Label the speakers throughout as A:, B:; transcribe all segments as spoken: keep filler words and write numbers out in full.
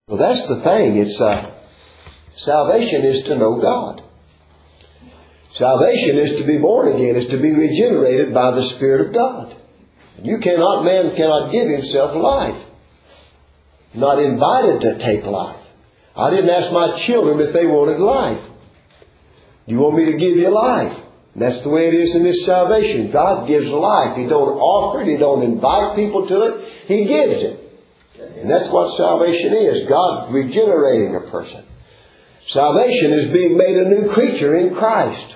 A: Well, that's the thing. It's uh, salvation is to know God. Salvation is to be born again, is to be regenerated by the Spirit of God. You cannot, man cannot give himself life. Not invited to take life. I didn't ask my children if they wanted life. You want me to give you life? And that's the way it is in this salvation. God gives life. He don't offer it. He don't invite people to it. He gives it. And that's what salvation is. God regenerating a person. Salvation is being made a new creature in Christ.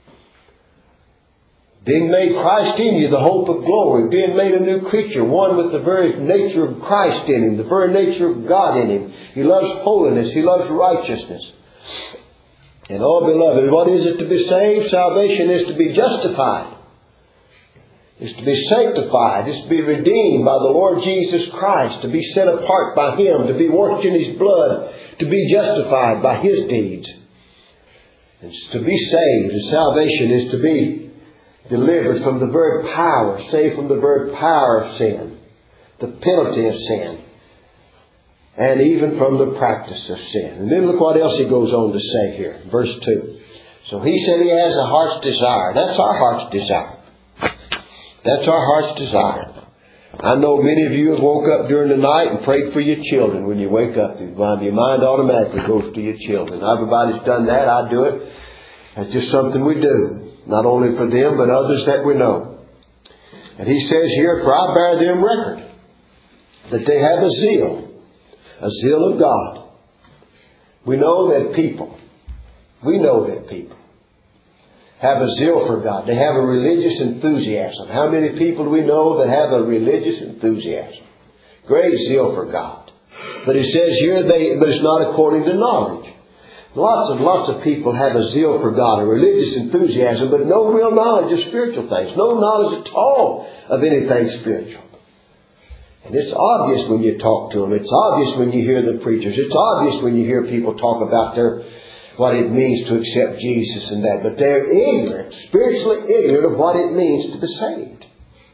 A: Being made Christ in you, the hope of glory. Being made a new creature, one with the very nature of Christ in him, the very nature of God in him. He loves holiness. He loves righteousness. And oh, beloved, what is it to be saved? Salvation is to be justified. It's to be sanctified. It's to be redeemed by the Lord Jesus Christ. To be set apart by Him. To be washed in His blood. To be justified by His deeds. It's to be saved. And salvation is to be delivered from the very power, saved from the very power of sin, the penalty of sin, and even from the practice of sin. And then look what else he goes on to say here, verse two. So he said he has a heart's desire. That's our heart's desire. That's our heart's desire. I know many of you have woke up during the night and prayed for your children. When you wake up, your mind automatically goes to your children. Everybody's done that. I do it. It's just something we do. Not only for them, but others that we know. And he says here, for I bear them record that they have a zeal, a zeal of God. We know that people, we know that people have a zeal for God. They have a religious enthusiasm. How many people do we know that have a religious enthusiasm? Great zeal for God. But he says here, they, but it's not according to knowledge. Lots and lots of people have a zeal for God, a religious enthusiasm, but no real knowledge of spiritual things. No knowledge at all of anything spiritual. And it's obvious when you talk to them. It's obvious when you hear the preachers. It's obvious when you hear people talk about their what it means to accept Jesus and that. But they're ignorant, spiritually ignorant of what it means to be saved.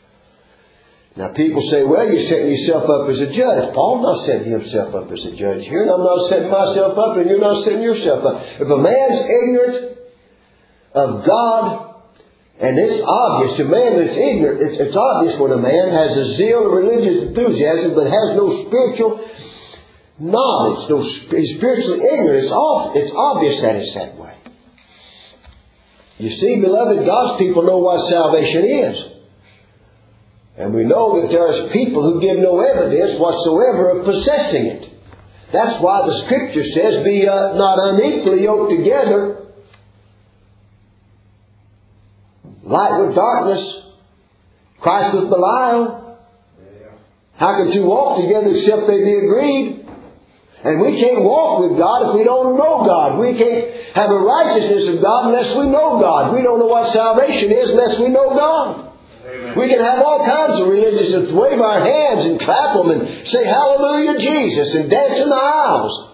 A: Now people say, well, you're setting yourself up as a judge. Paul's not setting himself up as a judge here. And I'm not setting myself up and you're not setting yourself up. If a man's ignorant of God, and it's obvious, a man that's ignorant, it's, it's obvious when a man has a zeal, a religious enthusiasm, but has no spiritual knowledge, no, he's spiritually ignorant. It's, off, it's obvious that it's that way. You see, beloved, God's people know what salvation is. And we know that there's people who give no evidence whatsoever of possessing it. That's why the Scripture says, be uh, not unequally yoked together. Light with darkness, Christ with Belial. How can two walk together except they be agreed? And we can't walk with God if we don't know God. We can't have a righteousness of God unless we know God. We don't know what salvation is unless we know God. Amen. We can have all kinds of religious and wave our hands and clap them and say hallelujah Jesus and dance in the aisles.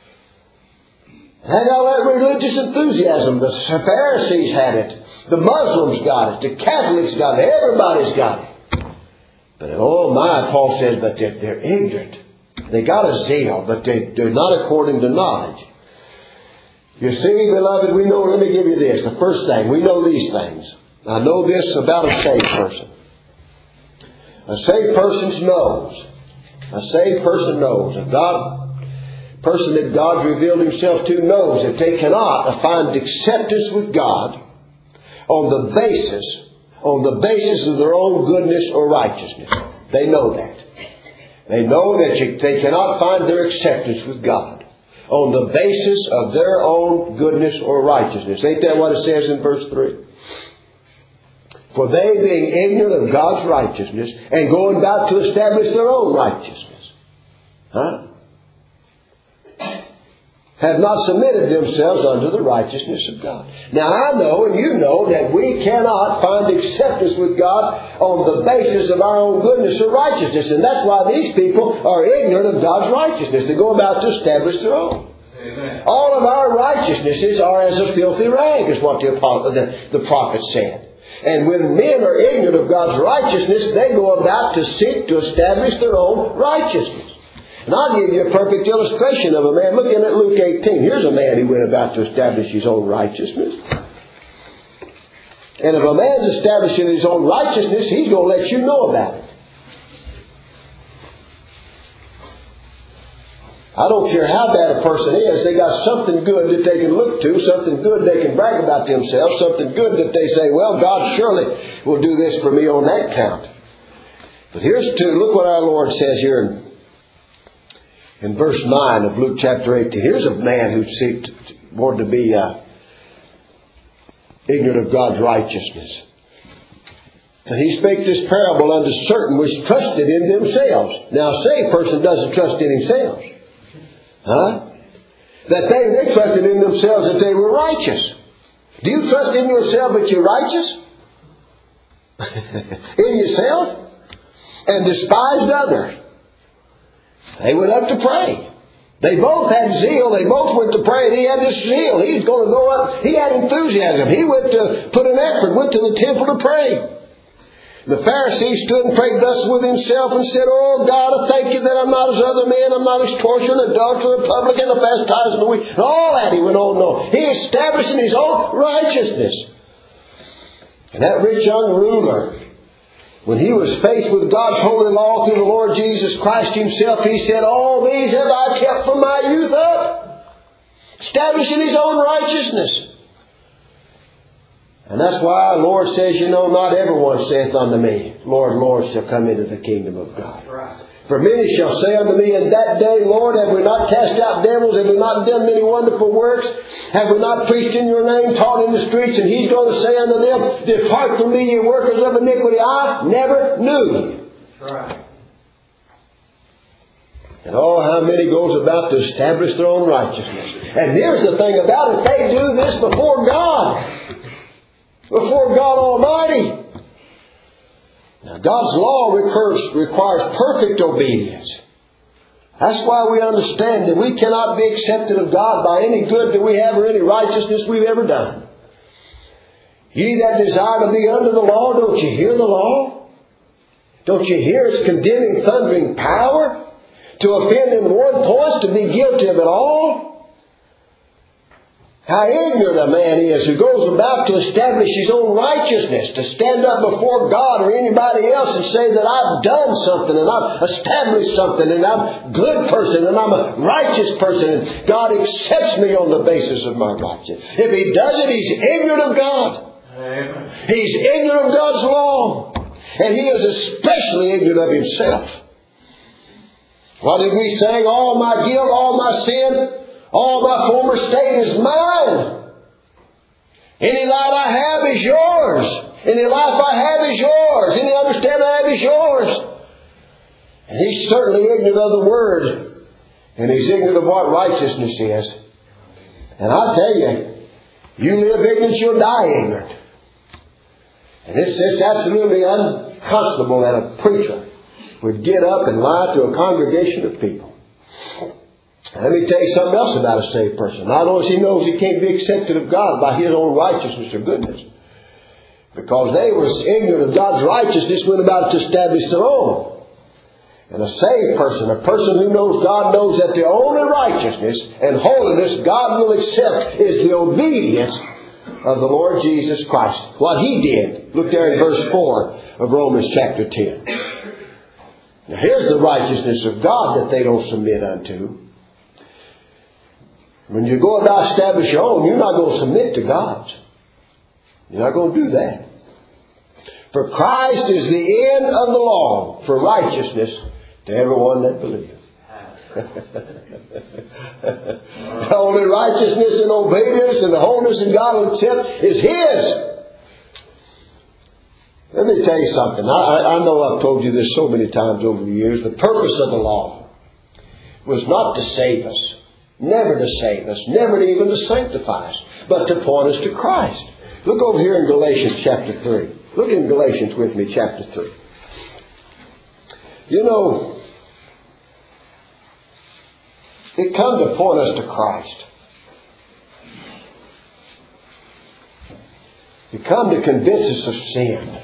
A: Had all that religious enthusiasm. The Pharisees had it. The Muslims got it. The Catholics got it. Everybody's got it. But oh my, Paul says, but they're, they're ignorant. They got a zeal, but they, they're not according to knowledge. You see, beloved, we know, let me give you this. The first thing, we know these things. I know this about a saved person. A saved person knows. A saved person knows. A God, person that God's revealed Himself to knows that they cannot find acceptance with God on the basis, on the basis of their own goodness or righteousness. They know that. They know that you, they cannot find their acceptance with God on the basis of their own goodness or righteousness. Ain't that what it says in verse three? For they, being ignorant of God's righteousness and going about to establish their own righteousness, huh? have not submitted themselves unto the righteousness of God. Now I know and you know that we cannot find acceptance with God on the basis of our own goodness or righteousness. And that's why these people are ignorant of God's righteousness. They go about to establish their own. Amen. All of our righteousnesses are as a filthy rag, is what the, the, the prophet said. And when men are ignorant of God's righteousness, they go about to seek to establish their own righteousness. And I'll give you a perfect illustration of a man. Looking at Luke eighteen. Here's a man who went about to establish his own righteousness. And if a man's establishing his own righteousness, he's going to let you know about it. I don't care how bad a person is, they got something good that they can look to, something good they can brag about themselves, something good that they say, well, God surely will do this for me on that count. But here's two. Look what our Lord says here in, in verse nine of Luke chapter eighteen. Here's a man who seemed wanted to be uh, ignorant of God's righteousness. And he spake this parable unto certain which trusted in themselves. Now, a saved person doesn't trust in himself. Huh? That they, they trusted in themselves that they were righteous. Do you trust in yourself that you're righteous? In yourself? And despised others. They went up to pray. They both had zeal. They both went to pray. And he had this zeal. He was going to go up. He had enthusiasm. He went to put an effort, went to the temple to pray. The Pharisee stood and prayed thus with himself and said, Oh God, I thank you that I'm not as other men. I'm not as torturer, adulterer, publican, a bastizer, and the weak. And all that he went on and on. He established in his own righteousness. And that rich young ruler, when he was faced with God's holy law through the Lord Jesus Christ himself, he said, All these have I kept from my youth up. Establishing his own righteousness. And that's why the Lord says, you know, not everyone saith unto me, Lord, Lord, shall come into the kingdom of God. Right. For many shall say unto me in that day, Lord, have we not cast out devils? Have we not done many wonderful works? Have we not preached in your name, taught in the streets? And he's going to say unto them, Depart from me, ye workers of iniquity. I never knew you. Right. And oh, how many goes about to establish their own righteousness. And here's the thing about it. They do this before God. Before God Almighty. Now, God's law requires, requires perfect obedience. That's why we understand that we cannot be accepted of God by any good that we have or any righteousness we've ever done. Ye that desire to be under the law, don't you hear the law? Don't you hear its condemning, thundering power? To offend in one point, to be guilty of it all? How ignorant a man is who goes about to establish his own righteousness, to stand up before God or anybody else and say that I've done something and I've established something and I'm a good person and I'm a righteous person and God accepts me on the basis of my righteousness. If he does it, he's ignorant of God. Amen. He's ignorant of God's law. And he is especially ignorant of himself. What did we sing? All my guilt, all my sin, all my former state is mine. Any light I have is yours. Any life I have is yours. Any understanding I have is yours. And he's certainly ignorant of the Word. And he's ignorant of what righteousness is. And I tell you, you live ignorant, you'll die ignorant. And it's, it's absolutely unconscionable that a preacher would get up and lie to a congregation of people. Let me tell you something else about a saved person. Not only he knows he can't be accepted of God by his own righteousness or goodness, because they were ignorant of God's righteousness, went about to establish their own. And a saved person, a person who knows God, knows that the only righteousness and holiness God will accept is the obedience of the Lord Jesus Christ. What He did. Look there in verse four of Romans chapter ten. Now here's the righteousness of God that they don't submit unto. When you go about establish your own, you're not going to submit to God's. You're not going to do that. For Christ is the end of the law for righteousness to everyone that believeth. The only righteousness and obedience and the holiness in God will accept is His. Let me tell you something. I, I know I've told you this so many times over the years. The purpose of the law was not to save us. Never to save us. Never even to sanctify us. But to point us to Christ. Look over here in Galatians chapter three. Look in Galatians with me, chapter three. You know, it come to point us to Christ. It come to convince us of sin.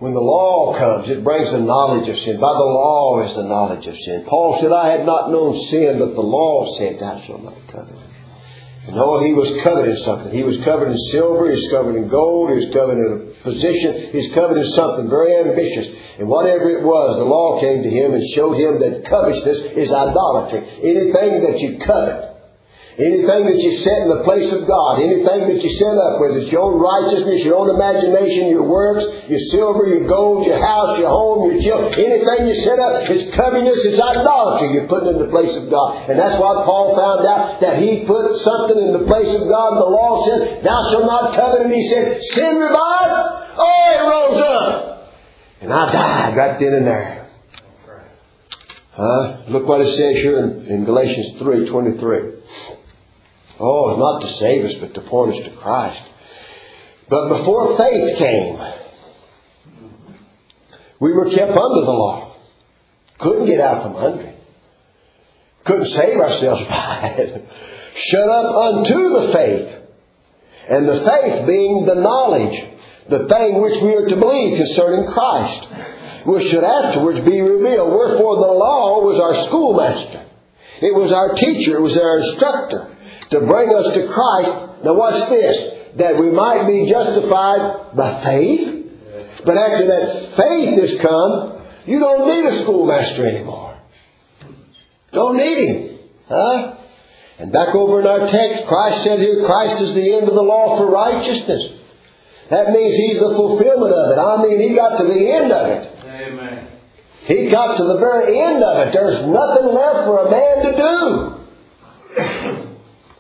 A: when the law comes, it brings the knowledge of sin. By the law is the knowledge of sin. Paul said, I had not known sin, but the law said, thou shalt not covet. And oh, he was coveting something. He was covered in silver, he was covered in gold, he was covered in a position, he was covered in something very ambitious. And whatever it was, the law came to him and showed him that covetousness is idolatry. Anything that you covet, anything that you set in the place of God, anything that you set up, whether it's your own righteousness, your own imagination, your works, your silver, your gold, your house, your home, your children, anything you set up, it's covetousness, it's idolatry. You're putting in the place of God. And that's why Paul found out that he put something in the place of God. The law said, thou shalt not covet. And he said, sin revived. Oh, it rose up. And I died right then and there. Huh? Look what it says here in, in Galatians three twenty-three. Oh, not to save us, but to point us to Christ. But before faith came, we were kept under the law. Couldn't get out from under it. Couldn't save ourselves by it. Shut up unto the faith. And the faith being the knowledge, the thing which we are to believe concerning Christ, which should afterwards be revealed. Wherefore the law was our schoolmaster. It was our teacher. It was our instructor. To bring us to Christ. Now watch this. That we might be justified by faith. But after that faith has come, you don't need a schoolmaster anymore. Don't need him. Huh? And back over in our text, Christ said here, Christ is the end of the law for righteousness. That means He's the fulfillment of it. I mean, He got to the end of it.
B: Amen.
A: He got to the very end of it. There's nothing left for a man to do.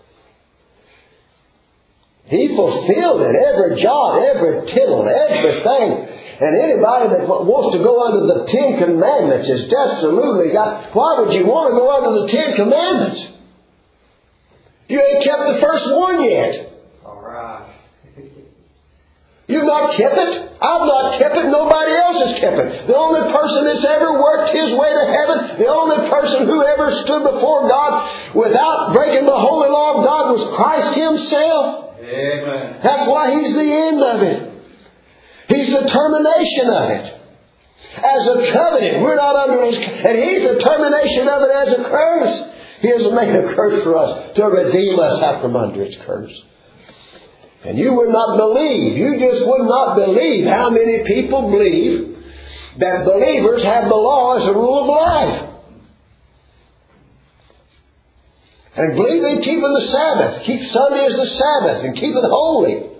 A: He fulfilled it. Every jot, every tittle, everything. And anybody that wants to go under the Ten Commandments is absolutely got... Why would you want to go under the Ten Commandments? You ain't kept the first one yet.
B: All right.
A: You've not kept it. I've not kept it. Nobody else has kept it. The only person that's ever worked his way to heaven, the only person who ever stood before God without breaking the holy law of God was Christ Himself.
B: Amen.
A: That's why He's the end of it. He's the termination of it. As a covenant, we're not under His... And He's the termination of it as a curse. He hasn't made a curse for us to redeem us out from under its curse. And you would not believe, you just would not believe how many people believe that believers have the law as a rule of life. And believe in keeping the Sabbath. Keep Sunday as the Sabbath and keep it holy.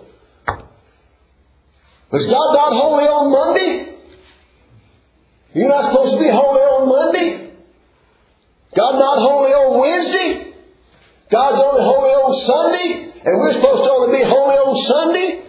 A: Was God not holy on Monday? You're not supposed to be holy on Monday? God not holy on Wednesday? God's only holy on Sunday? And we're supposed to only be holy on Sunday?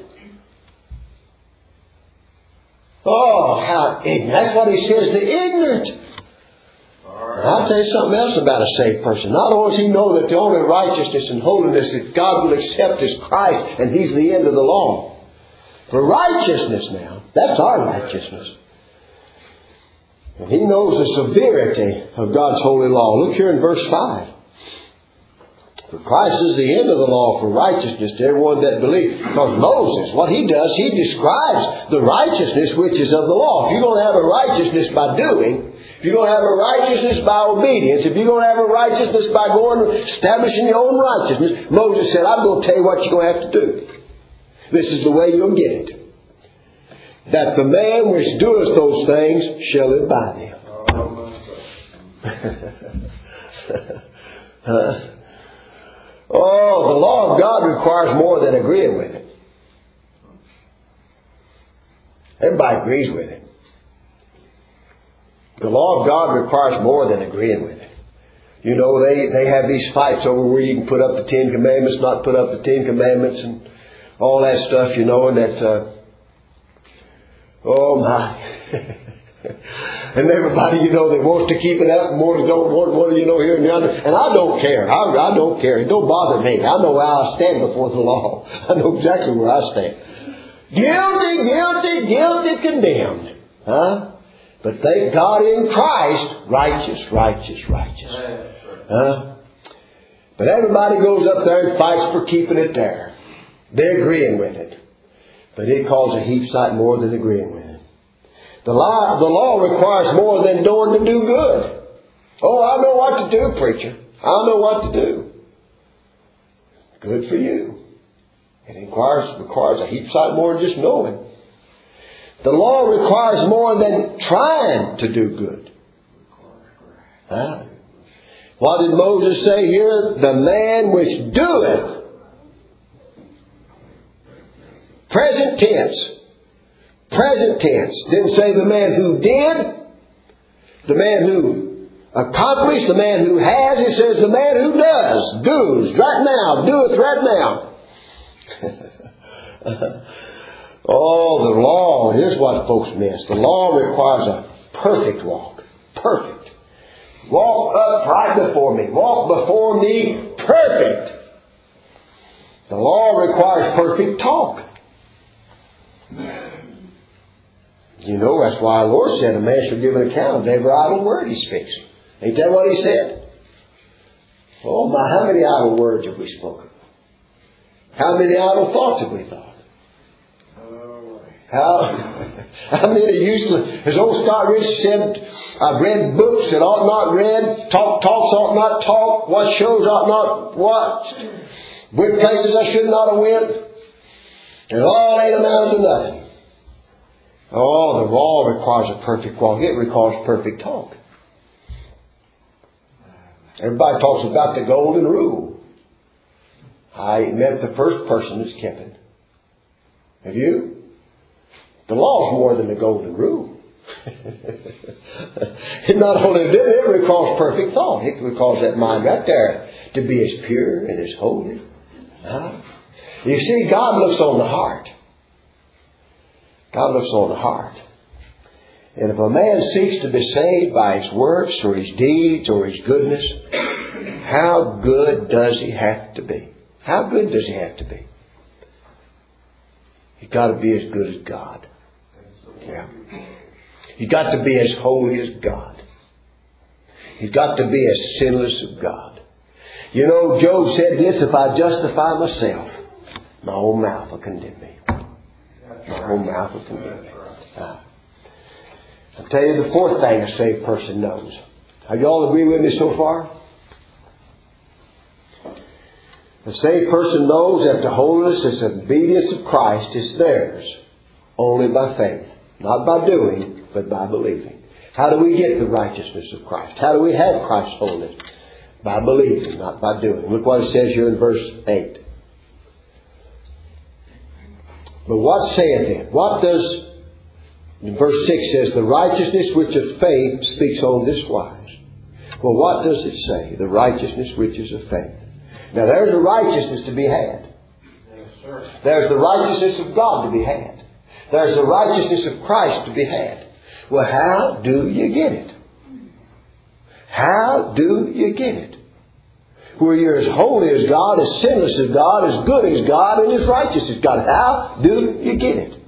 A: Oh, how ignorant. That's what He says, the ignorant. And I'll tell you something else about a saved person. Not only does he know that the only righteousness and holiness that God will accept is Christ, and He's the end of the law. For righteousness now, that's our righteousness. And he knows the severity of God's holy law. Look here in verse five. For Christ is the end of the law for righteousness to everyone that believes. Because Moses, what he does, he describes the righteousness which is of the law. If you're going to have a righteousness by doing, if you're going to have a righteousness by obedience, if you're going to have a righteousness by going and establishing your own righteousness, Moses said, I'm going to tell you what you're going to have to do. This is the way you'll get it. That the man which doeth those things shall live by them. huh? Oh, the law of God requires more than agreeing with it. Everybody agrees with it. The law of God requires more than agreeing with it. You know, they, they have these fights over where you can put up the Ten Commandments, not put up the Ten Commandments, and all that stuff, you know, and that, uh, oh my. And everybody, you know, that wants to keep it up, and more don't want, want you know, here and yonder. And I don't care. I, I don't care. It don't bother me. I know how I stand before the law. I know exactly where I stand. Guilty, guilty, guilty, condemned. Huh? But thank God in Christ, righteous, righteous, righteous. Huh? But everybody goes up there and fights for keeping it there. They're agreeing with it. But it calls a heap sight more than agreeing with it. The law, the law requires more than doing to do good. Oh, I know what to do, preacher. I know what to do. Good for you. It requires, requires a heap sight more than just knowing. The law requires more than trying to do good. Huh? What did Moses say here? The man which doeth. Present tense. Present tense. Didn't say the man who did. The man who accomplished. The man who has. It says the man who does. Does. Right now. Doeth right now. Oh, the law. Here's what folks miss. The law requires a perfect walk. Perfect. Walk upright before me. Walk before me perfect. The law requires perfect talk. You know, that's why our Lord said a man shall give an account of every idle word he speaks. Ain't that what he said? Oh my, how many idle words have we spoken? How many idle thoughts have we thought? How, how many useless, as old Scott Rich said, I've read books that ought not read, talk talks ought not talk, watched shows ought not watched, went places I should not have went. And all ain't amounted to nothing. Oh, the law requires a perfect walk. It requires perfect talk. Everybody talks about the golden rule. I ain't met the first person that's kept it. Have you? The law is more than the golden rule. It not only did it, it requires perfect thought. It requires that mind right there to be as pure and as holy. Huh? You see, God looks on the heart. God looks on the heart. And if a man seeks to be saved by his works or his deeds or his goodness, how good does he have to be? How good does he have to be? He's got to be as good as God. Yeah. He's got to be as holy as God. He's got to be as sinless as God. You know, Job said this, if I justify myself, my own mouth will condemn me. My own mouth will condemn me. Uh, I'll tell you the fourth thing a saved person knows. Have you all agree with me so far? A saved person knows that the holiness and obedience of Christ is theirs only by faith. Not by doing, but by believing. How do we get the righteousness of Christ? How do we have Christ's holiness? By believing, not by doing. Look what it says here in verse eight. But what saith it? What does, in verse six says, the righteousness which of faith speaks on this wise. Well, what does it say? The righteousness which is of faith. Now there's a righteousness to be had. There's the righteousness of God to be had. There's the righteousness of Christ to be had. Well, how do you get it? How do you get it? Where you're as holy as God, as sinless as God, as good as God, and as righteous as God. How do you get it?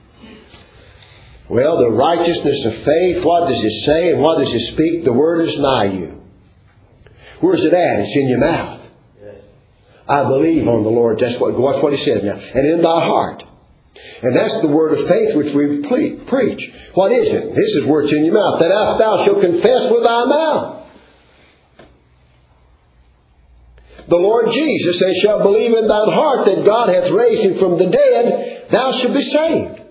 A: Well, the righteousness of faith, what does it say and what does it speak? The word is nigh you. Where's it at? It's in your mouth. I believe on the Lord. That's what, that's what he said now. And in thy heart. And that's the word of faith which we ple- preach. What is it? This is where it's in your mouth. That after thou shalt confess with thy mouth the Lord Jesus, and shalt believe in thine heart that God hath raised him from the dead, thou shalt be saved.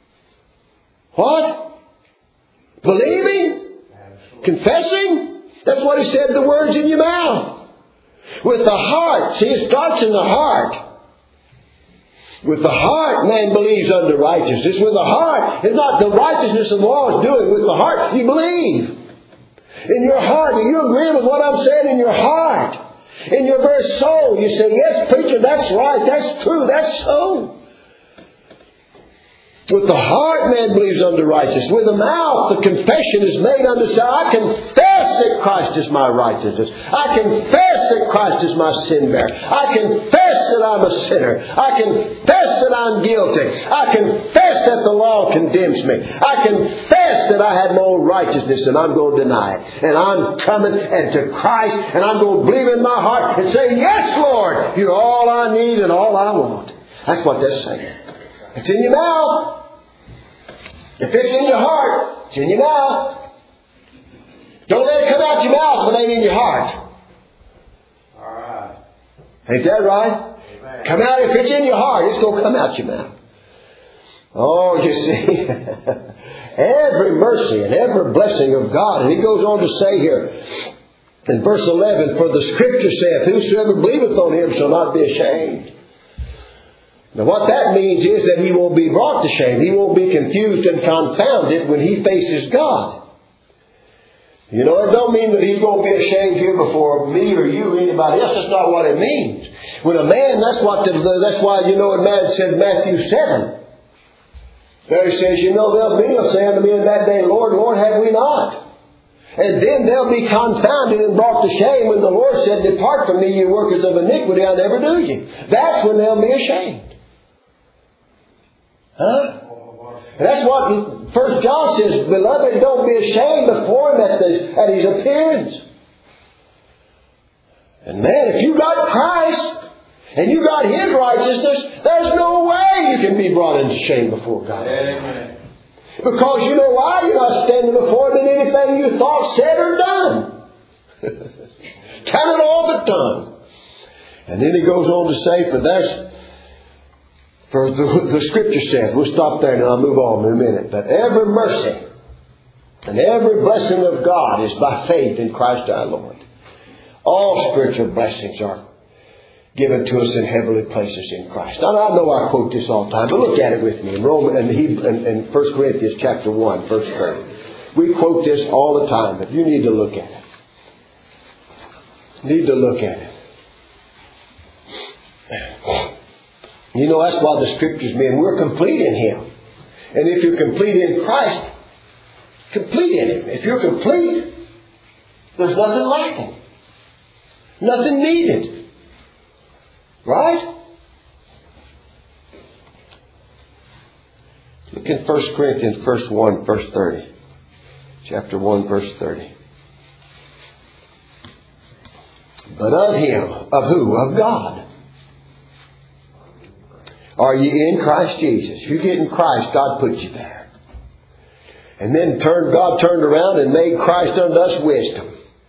A: What? Believing? Confessing? That's what he said, the words in your mouth. With the heart. See, it starts in the heart. With the heart, man believes unto righteousness. With the heart, it's not the righteousness of the law is doing. With the heart, you believe. In your heart, do you agree with what I'm saying? In your heart. In your very soul, you say, yes, preacher, that's right. That's true. That's so. With the heart, man believes unto righteousness. With the mouth, the confession is made unto self. I confess that Christ is my righteousness. I confess that Christ is my sin bearer. I confess that I'm a sinner. I confess that I'm guilty. I confess that the law condemns me. I confess that I have my own righteousness and I'm going to deny it. And I'm coming and to Christ and I'm going to believe in my heart and say, yes, Lord, you're all I need and all I want. That's what that's saying. It's in your mouth. If it's in your heart, it's in your mouth. Don't let it come out your mouth when it ain't in your heart.
B: All right.
A: Ain't that right?
B: Amen.
A: Come out, if it's in your heart, it's going to come out your mouth. Oh, you see, every mercy and every blessing of God. And he goes on to say here in verse eleven, for the Scripture saith, whosoever believeth on him shall not be ashamed. Now what that means is that he won't be brought to shame. He won't be confused and confounded when he faces God. You know, it don't mean that he's going to be ashamed here before me or you or anybody else. That's not what it means. When a man, that's what the, that's why, you know, a man said Matthew seven. There he says, you know, they'll be say unto me in that day, Lord, Lord, have we not? And then they'll be confounded and brought to shame when the Lord said, depart from me, you workers of iniquity, I never knew you. That's when they'll be ashamed. Huh? And that's what First John says, beloved, don't be ashamed before him at, the, at his appearance. And man, if you got Christ and you got his righteousness, there's no way you can be brought into shame before God.
B: Amen.
A: Because you know why? You're not standing before him in anything you thought, said, or done. Count it all but done. And then he goes on to say, for that's For the, the Scripture said, we'll stop there and I'll move on in a minute. But every mercy and every blessing of God is by faith in Christ our Lord. All spiritual blessings are given to us in heavenly places in Christ. Now I know I quote this all the time, but look at it with me in Roman and in, in First Corinthians chapter one, verse thirty. We quote this all the time, but you need to look at it. Need to look at it. You know, that's why the Scriptures mean we're complete in Him. And if you're complete in Christ, complete in Him. If you're complete, there's nothing lacking. Nothing needed. Right? Look in First Corinthians, verse one, verse thirty. Chapter one, verse thirty. But of Him, of who? Of God. Are you in Christ Jesus? If you get in Christ, God put you there. And then turned, God turned around and made Christ unto us wisdom.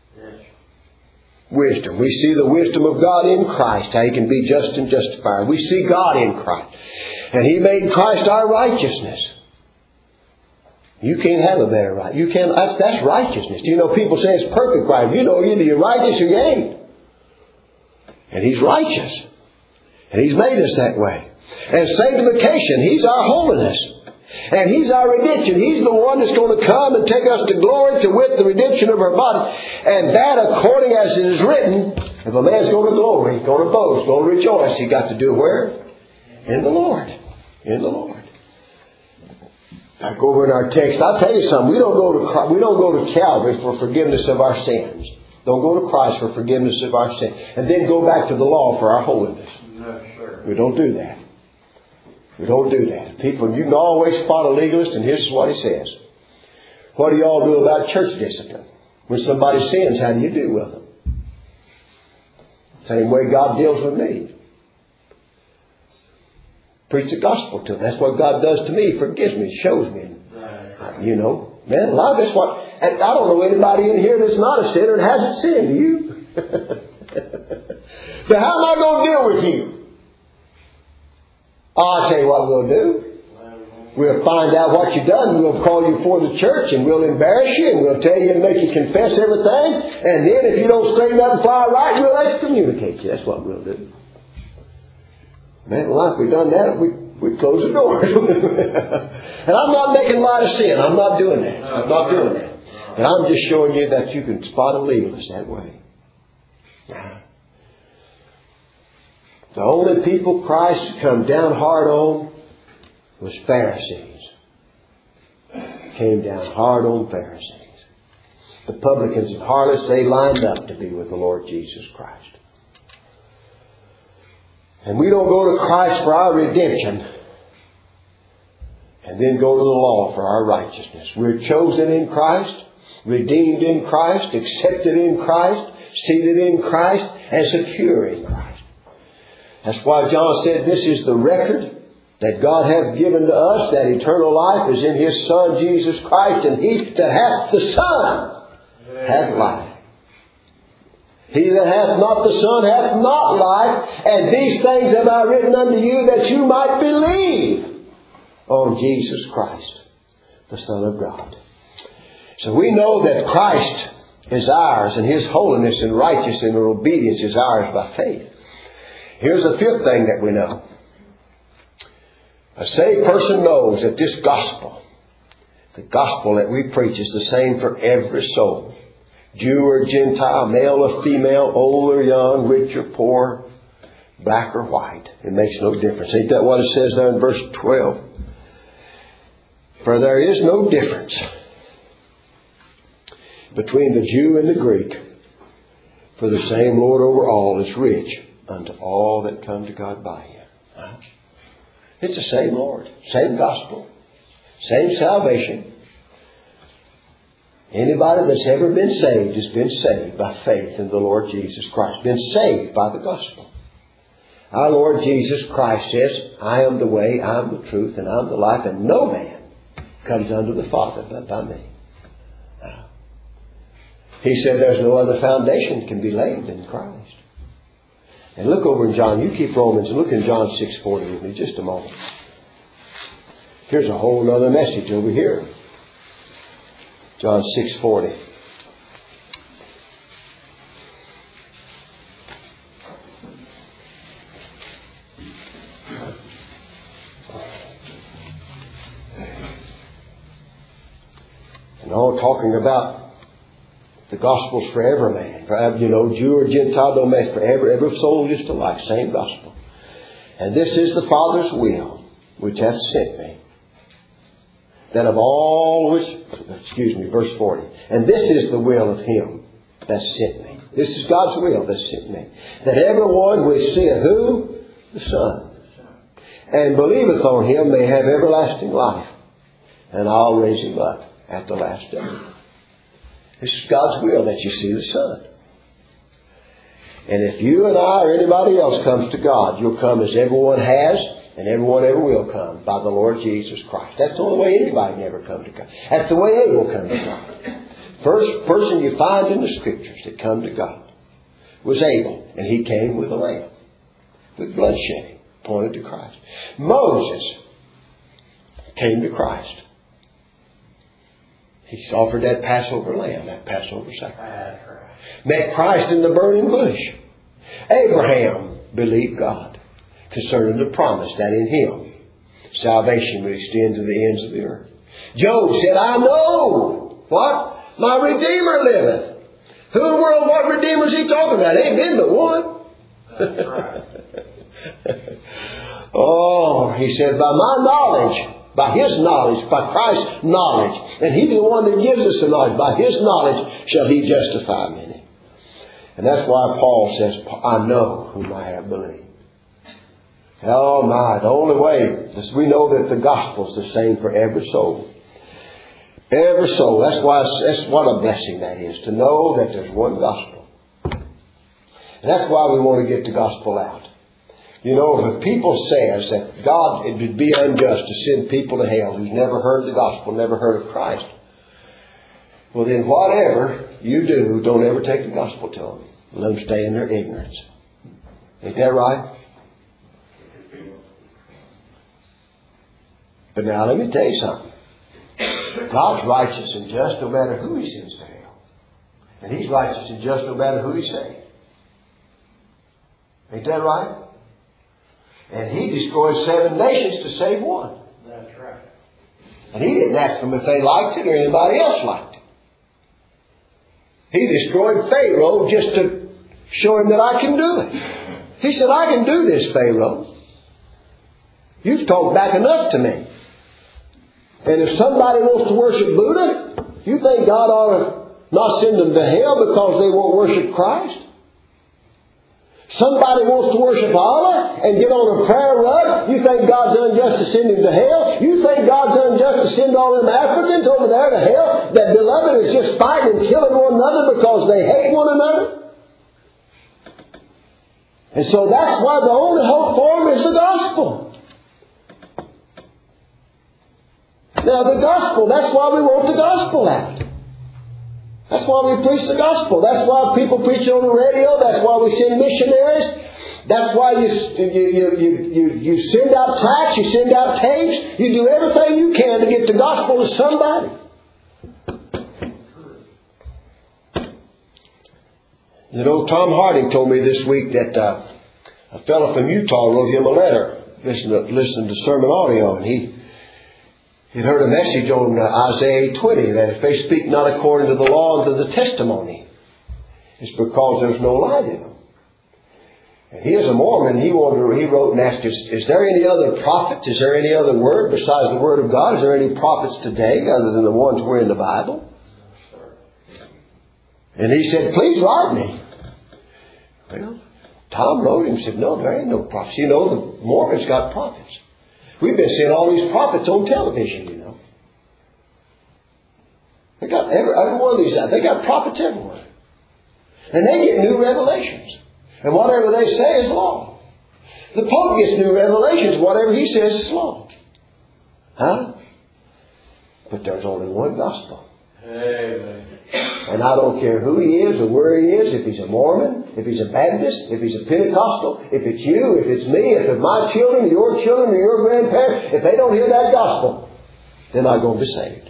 A: Wisdom. We see the wisdom of God in Christ, how He can be just and justified. We see God in Christ. And He made Christ our righteousness. You can't have a better right. You can't, that's, that's righteousness. You know, people say it's perfect right. You know, either you're righteous or you ain't. And He's righteous. And He's made us that way. And sanctification, He's our holiness. And He's our redemption. He's the one that's going to come and take us to glory to wit the redemption of our body. And that, according as it is written, if a man's going to glory, going to boast, going to rejoice, he got to do it where? In the Lord. In the Lord. Back over in our text, I'll tell you something. We don't go to we don't go to Calvary for forgiveness of our sins. Don't go to Christ for forgiveness of our sins. And then go back to the law for our holiness.
B: No, sure.
A: We don't do that. We don't do that. People, you can always spot a legalist, and here's what he says. What do y'all do about church discipline? When somebody sins, how do you deal with them? Same way God deals with me. Preach the gospel to them. That's what God does to me. He forgives me. Shows me. You know. Man, a lot of that's what... And I don't know anybody in here that's not a sinner and hasn't sinned. Do you? But how am I going to deal with you? I'll tell you what we'll do. We'll find out what you've done. We'll call you before the church and we'll embarrass you and we'll tell you and make you confess everything. And then if you don't straighten up and fly right, we'll excommunicate you. That's what we'll do. Man, well, if we've done that, we we close the door. And I'm not making light of sin. I'm not doing that. I'm not doing that. And I'm just showing you that you can spot a legalist that way. Now, the only people Christ come down hard on was Pharisees. Came down hard on Pharisees. The publicans and harlots, they lined up to be with the Lord Jesus Christ. And we don't go to Christ for our redemption and then go to the law for our righteousness. We're chosen in Christ, redeemed in Christ, accepted in Christ, seated in Christ, and secure in Christ. That's why John said this is the record that God hath given to us, that eternal life is in His Son Jesus Christ, and he that hath the Son hath life. He that hath not the Son hath not life, and these things have I written unto you that you might believe on Jesus Christ, the Son of God. So we know that Christ is ours, and His holiness and righteousness and obedience is ours by faith. Here's the fifth thing that we know. A saved person knows that this gospel, the gospel that we preach, is the same for every soul. Jew or Gentile, male or female, old or young, rich or poor, black or white. It makes no difference. Ain't that what it says there in verse twelve? For there is no difference between the Jew and the Greek. For the same Lord over all is rich unto all that come to God by Him. Huh? It's the same Lord, same gospel, same salvation. Anybody that's ever been saved has been saved by faith in the Lord Jesus Christ. Been saved by the gospel. Our Lord Jesus Christ says, I am the way, I am the truth, and I am the life, and no man comes unto the Father but by me. He said there's no other foundation that can be laid than Christ. And look over in John. You keep Romans and look in John six forty with me just a moment. Here's a whole other message over here. John six forty. And all talking about the gospel's for every man. For, you know, Jew or Gentile, don't matter. For every, every soul just alike. Same gospel. And this is the Father's will, which hath sent me. That of all which, excuse me, verse forty. And this is the will of Him that sent me. This is God's will that sent me. That everyone which seeth who? The Son. And believeth on Him may have everlasting life. And I'll raise him up at the last day. This is God's will that you see the Son. And if you and I or anybody else comes to God, you'll come as everyone has and everyone ever will come, by the Lord Jesus Christ. That's the only way anybody can ever come to God. That's the way Abel come to God. First person you find in the Scriptures that come to God was Abel. And he came with a lamb, with bloodshedding, pointed to Christ. Moses came to Christ. He offered that Passover lamb, that Passover sacrifice. Met Christ in the burning bush. Abraham believed God concerning the promise that in Him salvation would extend to the ends of the earth. Job said, I know what? My Redeemer liveth. Who in the world, what Redeemer is he talking about? Ain't been the one.
B: That's right.
A: Oh, he said, by my knowledge, by His knowledge, by Christ's knowledge, and He's the one that gives us the knowledge, by His knowledge shall He justify many. And that's why Paul says, I know whom I have believed. Oh my, the only way is we know that the gospel is the same for every soul. Every soul. That's why, that's what a blessing that is, to know that there's one gospel. And that's why we want to get the gospel out. You know, if people says that God, it would be unjust to send people to hell who's never heard the gospel, never heard of Christ. Well, then whatever you do, don't ever take the gospel to them. Let them stay in their ignorance. Ain't that right? But now let me tell you something. God's righteous and just no matter who He sends to hell. And He's righteous and just no matter who He saves. Ain't that right? And He destroyed seven nations to save one.
B: That's right.
A: And He didn't ask them if they liked it or anybody else liked it. He destroyed Pharaoh just to show him that I can do it. He said, I can do this, Pharaoh. You've talked back enough to me. And if somebody wants to worship Buddha, you think God ought to not send them to hell because they won't worship Christ? Somebody wants to worship Allah and get on a prayer rug. You think God's unjust to send him to hell? You think God's unjust to send all them Africans over there to hell? That beloved is just fighting and killing one another because they hate one another? And so that's why the only hope for them is the gospel. Now the gospel, that's why we want the gospel out. That's why we preach the gospel. That's why people preach on the radio. That's why we send missionaries. That's why you, you, you, you, you send out tracts, you send out tapes. You do everything you can to get the gospel to somebody. You know, Tom Harding told me this week that uh, a fellow from Utah wrote him a letter, listening to, listening to sermon audio, and he He'd heard a message on uh, Isaiah eight twenty that if they speak not according to the law and to the testimony, it's because there's no light in them. And he is a Mormon. He wanted, he wrote and asked, is, is there any other prophets? Is there any other word besides the word of God? Is there any prophets today other than the ones who are in the Bible? And he said, please write me. Well, Tom wrote him and said, no, there ain't no prophets. You know, the Mormons got prophets. We've been seeing all these prophets on television, you know. They got every, every one of these, they got prophets everywhere. And they get new revelations. And whatever they say is law. The Pope gets new revelations. Whatever he says is law. Huh? But there's only one gospel.
B: Amen.
A: And I don't care who he is or where he is, if he's a Mormon, if he's a Baptist, if he's a Pentecostal, if it's you, if it's me, if it's my children, your children, or your grandparents, if they don't hear that gospel, they're not going to be saved.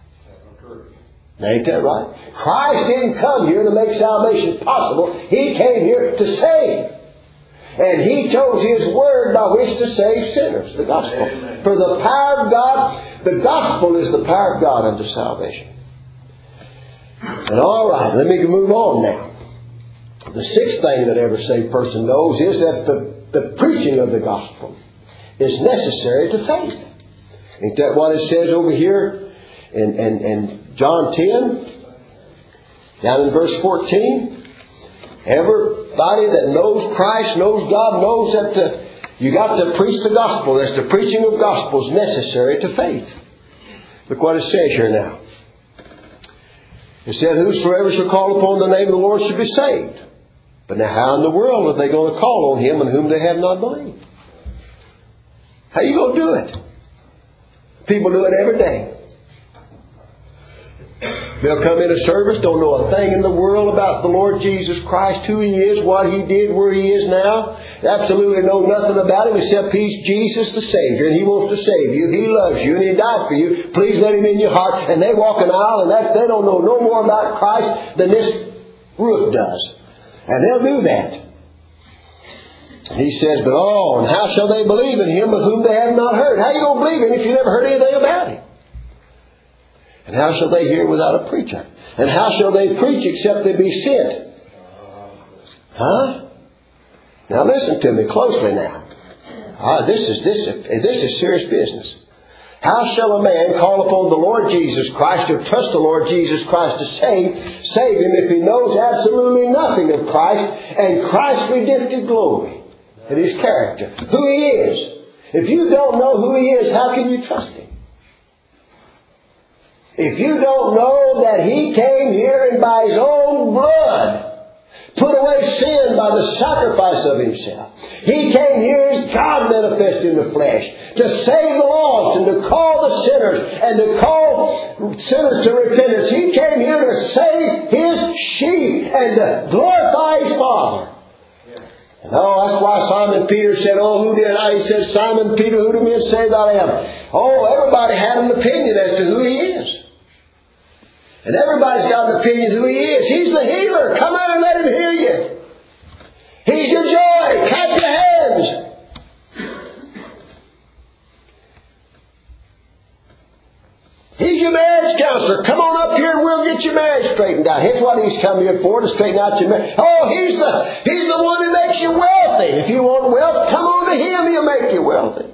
A: Ain't that right? Christ didn't come here to make salvation possible. He came here to save. And He chose His Word by which to save sinners. The gospel. Amen. For the power of God, the gospel is the power of God unto salvation. And all right, let me move on now. The sixth thing that every saved person knows is that the, the preaching of the gospel is necessary to faith. Ain't that what it says over here in, in, in John ten? Down in verse fourteen. Everybody that knows Christ, knows God, knows that the, you got to preach the gospel. That's the preaching of gospel is necessary to faith. Look what it says here now. It said, whosoever shall call upon the name of the Lord shall be saved. But now how in the world are they going to call on Him in whom they have not believed? How are you going to do it? People do it every day. They'll come into service, don't know a thing in the world about the Lord Jesus Christ, who He is, what He did, where He is now. Absolutely know nothing about Him except He's Jesus the Savior and He wants to save you. He loves you and He died for you. Please let Him in your heart. And they walk an aisle and that, they don't know no more about Christ than this roof does. And they'll do that. He says, but oh, and how shall they believe in Him of whom they have not heard? How are you going to believe in Him if you never heard anything about Him? And how shall they hear without a preacher? And how shall they preach except they be sent? Huh? Now listen to me closely now. Ah, this is this is, this is serious business. How shall a man call upon the Lord Jesus Christ or trust the Lord Jesus Christ to save, save him if he knows absolutely nothing of Christ and Christ's redemptive glory and His character, who He is? If you don't know who He is, how can you trust Him? If you don't know that He came here and by His own blood put away sin by the sacrifice of Himself. He came here as God manifest in the flesh to save the lost and to call the sinners and to call sinners to repentance. He came here to save His sheep and to glorify His Father. And oh, that's why Simon Peter said, oh, who did I? He said, Simon Peter, who do men say that I am? Oh, everybody had an opinion as to who He is. And everybody's got an opinion who He is. He's the healer. Come out and let Him heal you. He's your joy. Clap your hands. He's your marriage counselor. Come on up here and we'll get your marriage straightened out. Here's what He's come here for, to straighten out your marriage. Oh, He's the, He's the one who makes you wealthy. If you want wealth, come on to Him. He'll make you wealthy.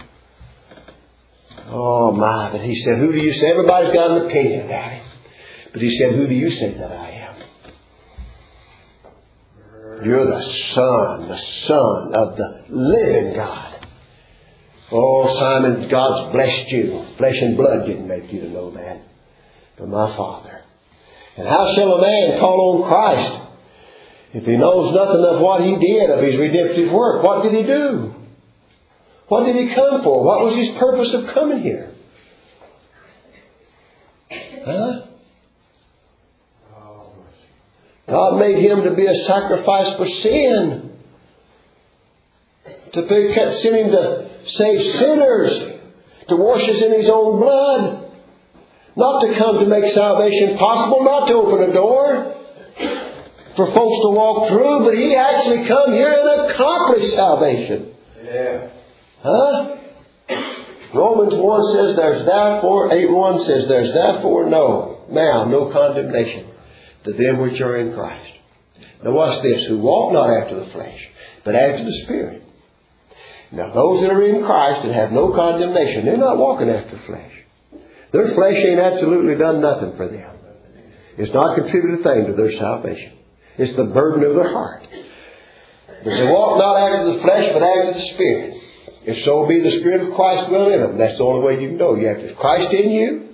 A: Oh my, but He said, who do you say? Everybody's got an opinion about Him. But He said, who do you say that I am? You're the Son, the Son of the living God. Oh, Simon, God's blessed you. Flesh and blood didn't make you to know that, but my Father. And how shall a man call on Christ if he knows nothing of what He did, of His redemptive work? What did He do? What did He come for? What was His purpose of coming here? Huh? God made Him to be a sacrifice for sin. To be, send Him to save sinners. To wash us in His own blood. Not to come to make salvation possible. Not to open a door for folks to walk through. But He actually come here and accomplish salvation.
B: Yeah.
A: Huh? Romans one says there's therefore, eight one says there's therefore no, now no condemnation to them which are in Christ. Now watch this, who walk not after the flesh, but after the Spirit. Now those that are in Christ and have no condemnation, they're not walking after the flesh. Their flesh ain't absolutely done nothing for them. It's not contributed a thing to their salvation. It's the burden of their heart. But they walk not after the flesh, but after the Spirit. If so be the Spirit of Christ dwell in them. That's the only way you can know. You have to have Christ in you.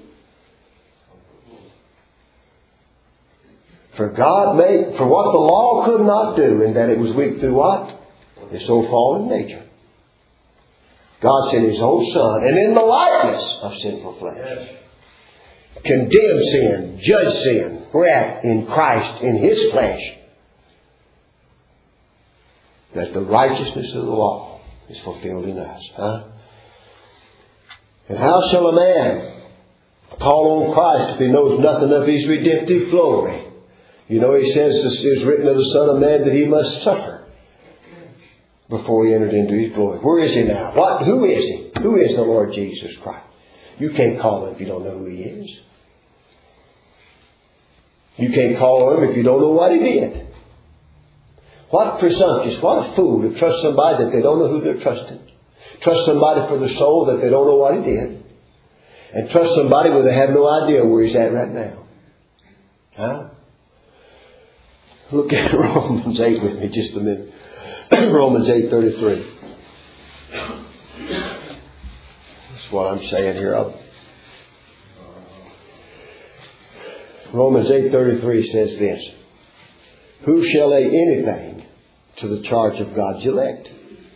A: For God made, for what the law could not do, in that it was weak through what? Its so fallen nature. God sent His own Son, and in the likeness of sinful flesh, condemned sin, judged sin. We're at in Christ, in His flesh. That the righteousness of the law is fulfilled in us. Huh? And how shall a man call on Christ if he knows nothing of His redemptive glory? You know, He says it is written of the Son of Man that He must suffer before He entered into His glory. Where is He now? What? Who is He? Who is the Lord Jesus Christ? You can't call Him if you don't know who He is. You can't call on Him if you don't know what He did. What presumptuous, what a fool to trust somebody that they don't know who they're trusting. Trust somebody for their soul that they don't know what He did. And trust somebody where they have no idea where He's at right now. Huh? Look at Romans eight with me just a minute. Romans eight thirty-three. That's what I'm saying here. I'll... Romans eight thirty-three says this. Who shall lay anything to the charge of God's elect?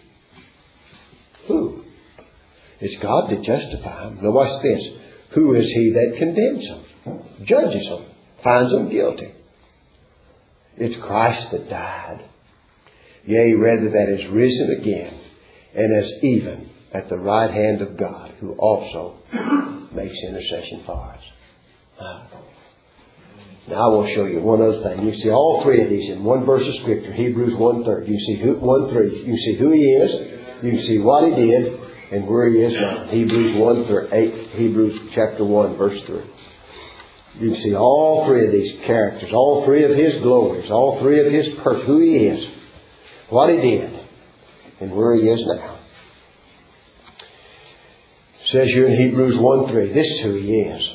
A: Who? It's God that justifies them. Now watch this. Who is He that condemns them? Judges them. Finds them guilty. It's Christ that died. Yea, rather that is risen again, and is even at the right hand of God, who also makes intercession for us. Uh, Now I will show you one other thing. You see all three of these in one verse of Scripture. Hebrews one third. You see who, one three. You see who He is. You can see what He did and where He is now. Hebrews one third. Eight. Hebrews chapter one verse three. You can see all three of these characters. All three of His glories. All three of His person. Who He is. What He did. And where He is now. It says here in Hebrews one three. This is who He is.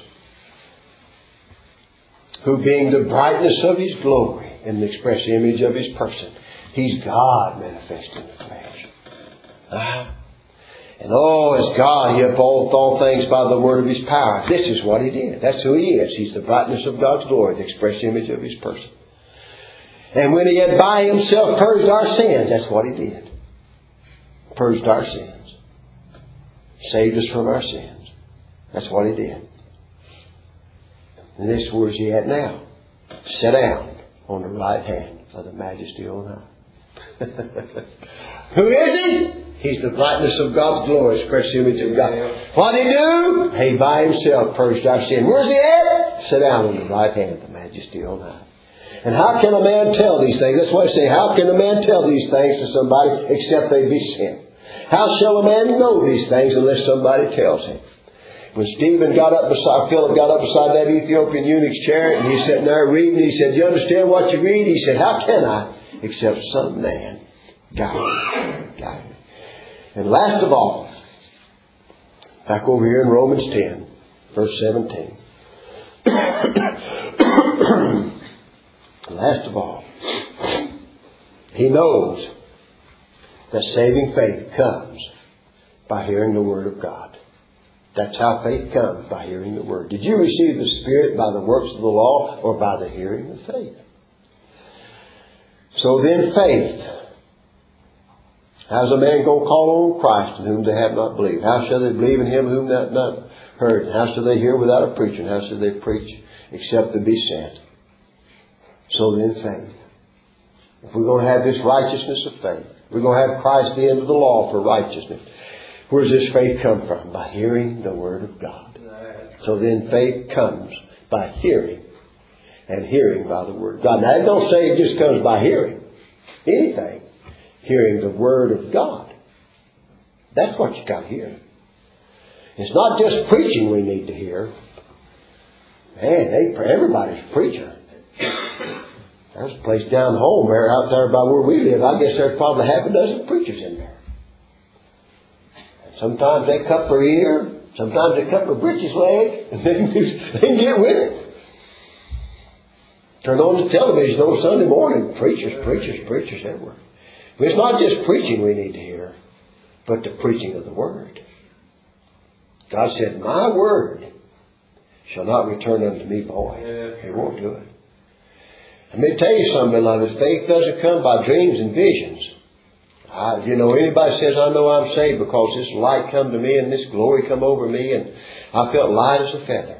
A: Who being the brightness of His glory and the express image of His person. He's God manifest in the flesh. Uh, and oh, as God, He upholdeth all things by the word of His power. This is what He did. That's who He is. He's the brightness of God's glory, the express image of His person. And when He had by Himself purged our sins, that's what He did. Purged our sins. Saved us from our sins. That's what He did. And this where is He at now? Sit down on the right hand of the Majesty on high. Who is He? He's the brightness of God's glory, express image of God. What did He do? He by Himself purged our sin. Where's He at? Sit down on the right hand of the Majesty on high. And how can a man tell these things? That's why I say, how can a man tell these things to somebody except they be sent? How shall a man know these things unless somebody tells him? When Stephen got up beside, Philip got up beside that Ethiopian eunuch's chair, and he's sitting there reading, he said, "You understand what you read?" He said, "How can I? Except some man guide me." Guide me. And last of all, back over here in Romans ten, verse seventeen. Last of all, he knows that saving faith comes by hearing the Word of God. That's how faith comes, by hearing the Word. Did you receive the Spirit by the works of the law or by the hearing of faith? So then faith. How's a man going to call on Christ in whom they have not believed? How shall they believe in Him whom they have not, heard. And how shall they hear without a preacher? And how shall they preach except they be sent? So then faith. If we're going to have this righteousness of faith, we're going to have Christ the end of the law for righteousness. Where does this faith come from? By hearing the Word of God. So then faith comes by hearing, and hearing by the Word of God. Now, I don't say it just comes by hearing anything. Hearing the Word of God. That's what you got to hear. It's not just preaching we need to hear. Man, they, everybody's a preacher. There's a place down home there, out there by where we live. I guess there's probably half a dozen preachers in there. Sometimes they cut their ear. Sometimes they cut their britches leg. And they can, they can get with it. Turn on the television on Sunday morning. Preachers, preachers, preachers everywhere. But it's not just preaching we need to hear, but the preaching of the Word. God said, my Word shall not return unto me void. He won't do it. Let me tell you something, beloved. Faith doesn't come by dreams and visions. I, you know, anybody says, I know I'm saved because this light come to me and this glory come over me and I felt light as a feather.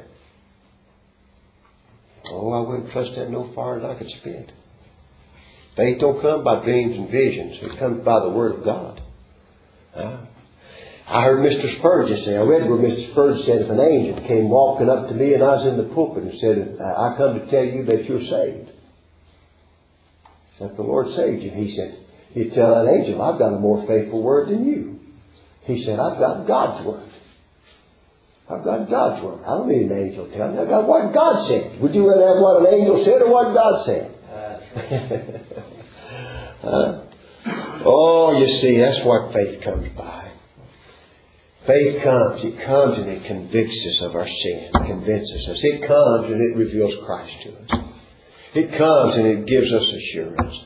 A: Oh, I wouldn't trust that no farther than I could spin. Faith don't come by dreams and visions. It comes by the Word of God. Huh? I heard Mister Spurgeon say, I read where Mister Spurgeon said, if an angel came walking up to me and I was in the pulpit and said, I come to tell you that you're saved. That the Lord saved you. He said, he'd tell that angel, I've got a more faithful word than you. He said, I've got God's word. I've got God's word. I don't need an angel telling me. I've got what God said. Would you rather have what an angel said or what God said? Huh? Oh, you see, that's what faith comes by. Faith comes. It comes and it convicts us of our sin. It convinces us. It comes and it reveals Christ to us. It comes and it gives us assurance.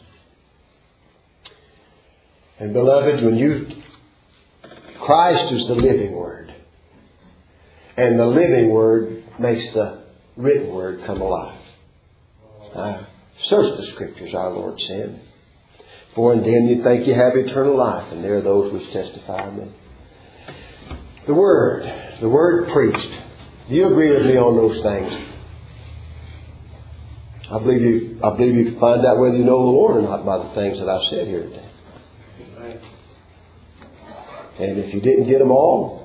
A: And beloved, when you, Christ is the living Word. And the living Word makes the written Word come alive. Uh, search the Scriptures, our Lord said. For in them you think you have eternal life, and there are those which testify of me. The Word, the Word preached. Do you agree with me on those things? I believe you, I believe you can find out whether you know the Lord or not by the things that I've said here today. And if you didn't get them all,